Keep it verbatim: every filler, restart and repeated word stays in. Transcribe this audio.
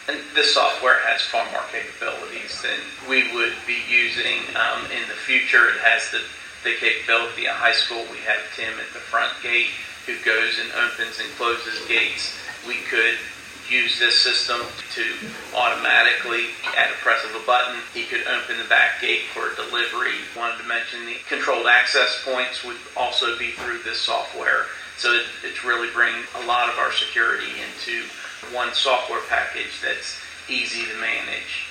And this software has far more capabilities than we would be using um, in the future. It has the, the capability at high school. We have Tim at the front gate who goes and opens and closes gates. We could use this system to automatically, at a press of a button, he could open the back gate for delivery. Wanted to mention the controlled access points would also be through this software. So it, it's really bringing a lot of our security into one software package that's easy to manage.